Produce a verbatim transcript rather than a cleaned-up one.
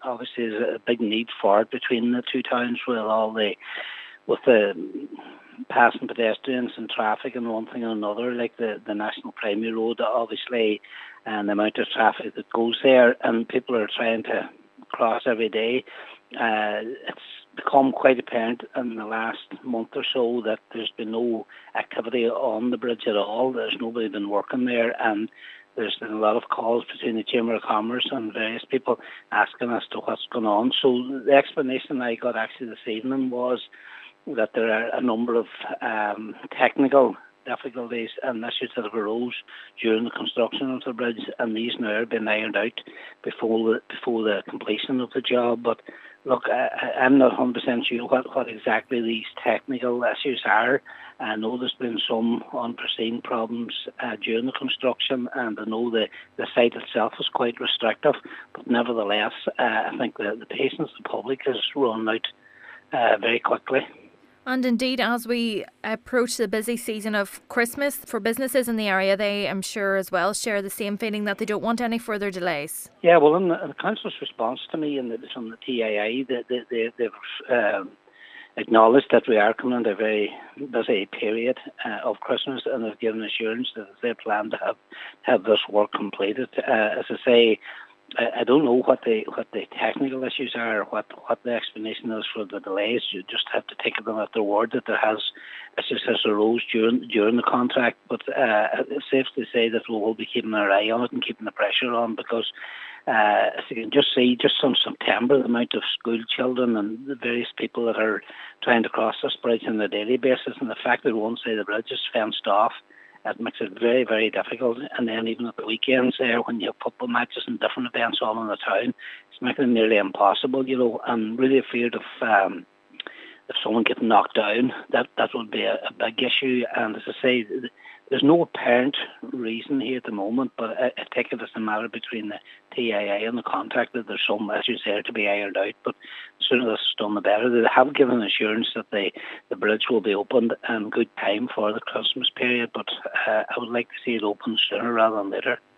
obviously there's a big need for it between the two towns with all the with the passing pedestrians and traffic and one thing and another, like the, the National Primary Road, obviously, and the amount of traffic that goes there, and people are trying to cross every day. Uh, it's become quite apparent in the last month or so that there's been no activity on the bridge at all. There's nobody been working there, and there's been a lot of calls between the Chamber of Commerce and various people asking as to what's going on. So the explanation I got actually this evening was that there are a number of um, technical difficulties and issues that have arose during the construction of the bridge, and these now are being ironed out before the, before the completion of the job. But look, I, I'm not one hundred percent sure what, what exactly these technical issues are. I know there's been some unforeseen problems uh, during the construction, and I know the, the site itself is quite restrictive, but nevertheless, uh, I think the, the patience of the public has run out uh, very quickly. And indeed, as we approach the busy season of Christmas, for businesses in the area, they, I'm sure as well, share the same feeling that they don't want any further delays. Yeah, well, in the, in the Council's response to me and the, from the T I I, they, they, they, they've uh, acknowledged that we are coming into a very busy period uh, of Christmas, and they've given assurance that they plan to have, have this work completed. Uh, as I say, I don't know what the what the technical issues are, or what what the explanation is for the delays. You just have to take them at their word that there has issues has arose during during the contract. But uh, it's safe to say that we will be keeping our eye on it and keeping the pressure on, because uh, as you can just see, just from September, the amount of school children and the various people that are trying to cross this bridge on a daily basis, and the fact that one side of the bridge is fenced off, that makes it very, very difficult. And then even at the weekends there, when you have football matches and different events all in the town, it's making it nearly impossible, you know. I'm really afraid of um, if someone gets knocked down, that, that would be a, a big issue. And as I say, there's no apparent reason here at the moment, but I, I take it as a matter between the T I I and the contractor. There's some issues there to be ironed out, but the sooner this is done, the better. They have given assurance that they, the bridge will be opened in good time for the Christmas period, but uh, I would like to see it open sooner rather than later.